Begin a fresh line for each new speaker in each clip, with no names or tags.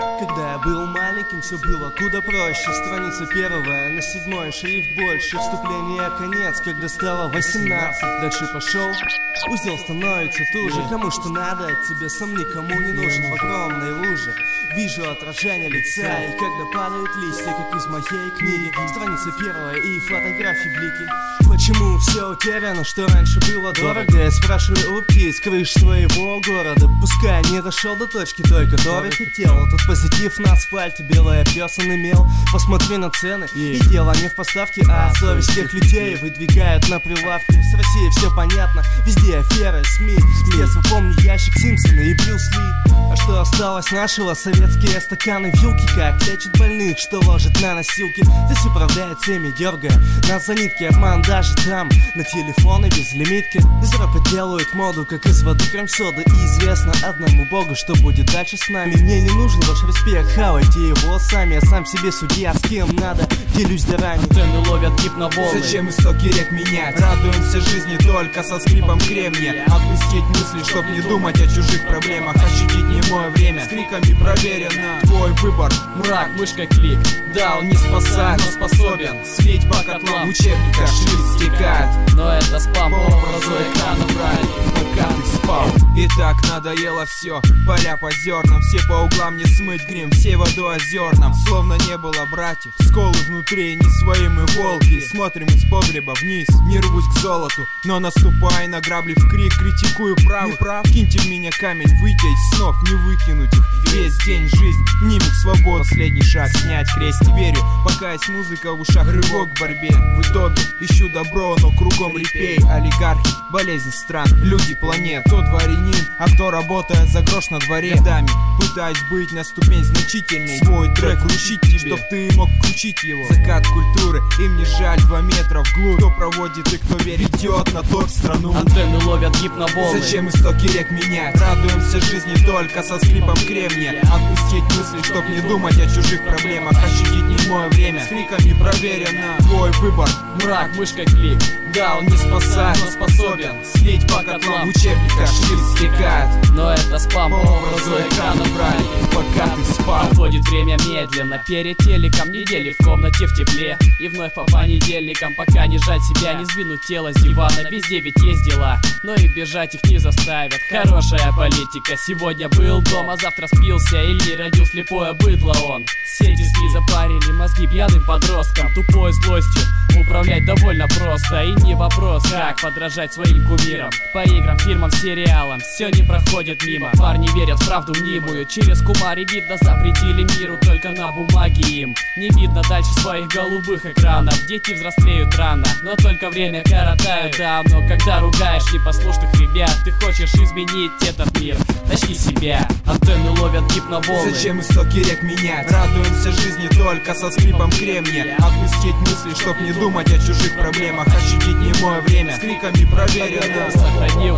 Когда я был маленьким, все было куда проще. Страница первая, на 7 шрифт больше. Вступление конец, когда стало 18. Дальше пошел, узел становится туже. Кому что надо от тебя, сам никому не нужен. В огромной луже вижу отражение лица. И когда падают листья, как из моей книги, страница первая и фотографии блики. Почему все утеряно, что раньше было дорого? Я спрашиваю у птиц, крыш своего города. Пускай не дошел до точки той, которой хотел. Тут позитив на асфальте, белый опёсан имел. Посмотри на цены, и дело не в поставке, а совесть тех людей выдвигают на прилавке. С Россией все понятно, везде аферы, СМИ. С детства помню ящик Симпсона и Брюс Ли. А что осталось нашего? Советские стаканы, вилки. Как лечат больных, что ложат на носилки. Здесь управляет всеми, дергая нас за нитки. Обман даже там, на телефоны без лимитки. Из рэпа делают моду, как из воды крем-соды. И известно одному богу, что будет дальше с нами. Мне не нужен ваш респект, хавайте его сами. Я сам себе судья, с кем надо, делюсь дарами.
Антенны ловят гипноволны.
Зачем истоки рек менять? Радуемся жизни только со скрипом кремния. Отпустить мысли, чтоб не думать о чужих проблемах. Ощутить немое время, с криками проверено. Твой выбор,
мрак, мышка, клик. Да, он не спасает, но способен слить по котлам.
В учебниках шрифт стекает,
но это спам по образу экрана правильно,
пока ты спал. И так надоело все, поля по зернам. Все по углам не смыть грим, все водой озерном. Словно не было братьев, сколы внутри не своим и волки. Смотрим из погреба вниз, не рвусь к золоту, но наступай на грабли в крик. Критикую правых, киньте в меня камень, выйдя из снов, не выкинуть их. Весь день жизнь, мимик свобод. Последний шаг, снять крест, не верю, пока есть музыка в ушах, рывок к борьбе. В итоге ищу добро, но кругом репей. Олигархи, болезнь стран, люди планет. Кто дворянин, а кто работает за грош на дворе. Годами пытаюсь быть на ступень значительней. Свой трек вручить тебе, чтоб ты мог включить его. Закат культуры, им не жаль 2 метра вглубь. Кто проводит и кто верит, идет на топ страну.
Антенны ловят гипноволны.
Зачем истоки рек менять? Радуемся жизни только со скрипом кремния. Отпустить мысли, чтоб не думать о чужих проблемах. Ощутить немое время, с криками проверено. Твой выбор,
мрак, мышка, клик. Да, он не спасает, но способен слить по котлам.
В учебниках шрифт стекает,
но это спам по образу экрана правильно,
пока ты спал.
Проходит время медленно, перед телеком недели в комнате в тепле. И вновь по понедельникам, пока не жать себя, не сдвинуть тело с дивана. Везде ведь есть дела, но и бежать их не заставят. Хорошая политика, сегодня был дома, завтра спился или родил слепое быдло он. Сети СМИ запарили мозги пьяным подросткам. Тупой злостью управлять довольно просто. И не вопрос, как подражать своим кумирам. По играм, фильмам, сериалам все не проходит мимо. Парни верят в правду мнимую, через кумари видно запретили миру. Только на бумаге им не видно дальше своих голубых экранов. Дети взрослеют рано, но только время коротают. Да, но когда ругаешь непослушных ребят, ты хочешь изменить этот мир, начни себя. Антенны ловят гипноволны.
Зачем истоки рек менять? Радуемся жизни только со скрипом кремния. Отпустить мысли, чтоб не думать о чужих проблемах. Ощутить немое время, с криками проверено.
Сохранил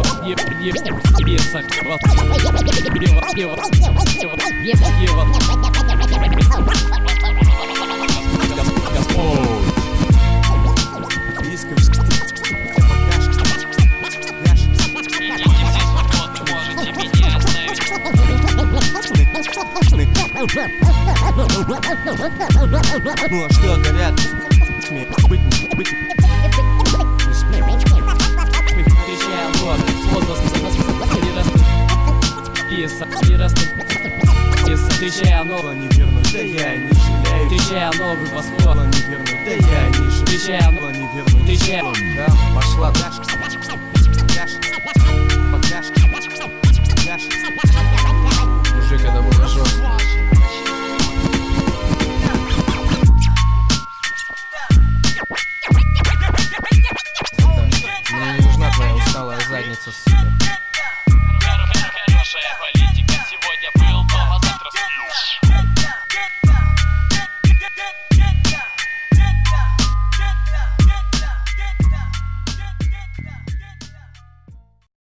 мир,
Ну а что говорят? Быть
встречая новый,
не вернуть, да я не жалею.
Встречая новый восход,
не вернуть, да я не жалею.
Встречая
не вернуть,
встречая.
да, пошла дальше.